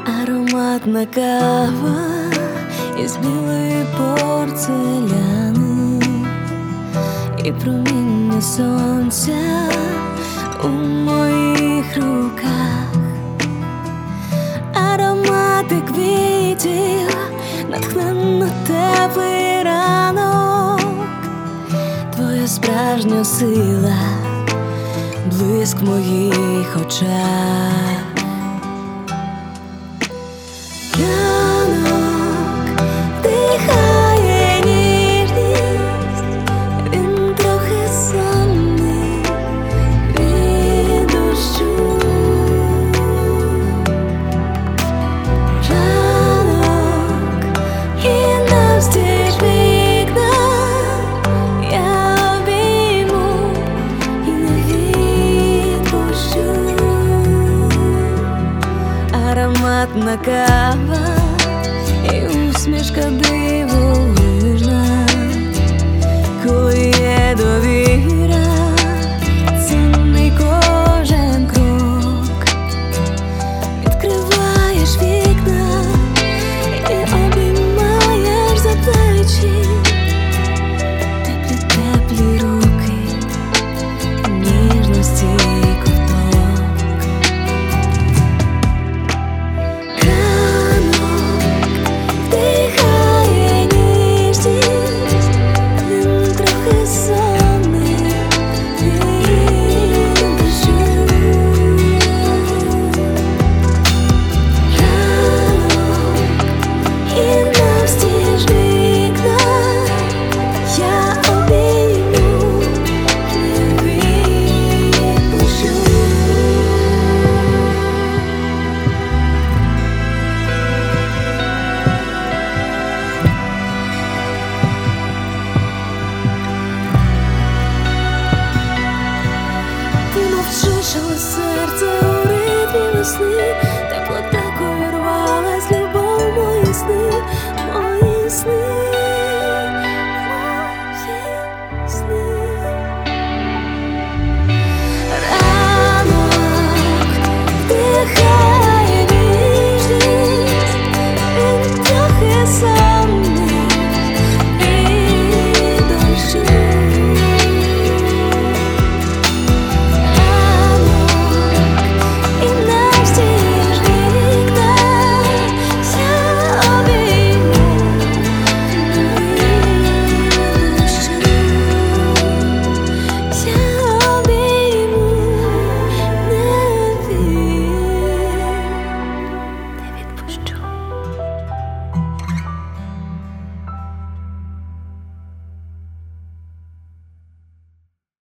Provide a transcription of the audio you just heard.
Ароматна кава із білої порцеляни і проміння сонця у моїх руках, аромати квітів, натхненно теплий ранок, твоя справжня сила, блиск в моїх очах. Ранок дихає ніжність, він трохи сонний від дощу. Ранок і навстіж вікна я обійму і не відпущу. Ароматна кава і усмішка дивовижна, коли є довіра, цінний кожен крок. Відкриваєш вікна і обіймаєш за плечі, теплі руки, ніжності ковток. Дихає ніжність, він трохи сонний від дощу. Ранок і навстіж вікна я обійму і не відпущу. Ти мовчиш, але серце у ритмі весни, теплота увірвалась, любов, мої сни, мої сни.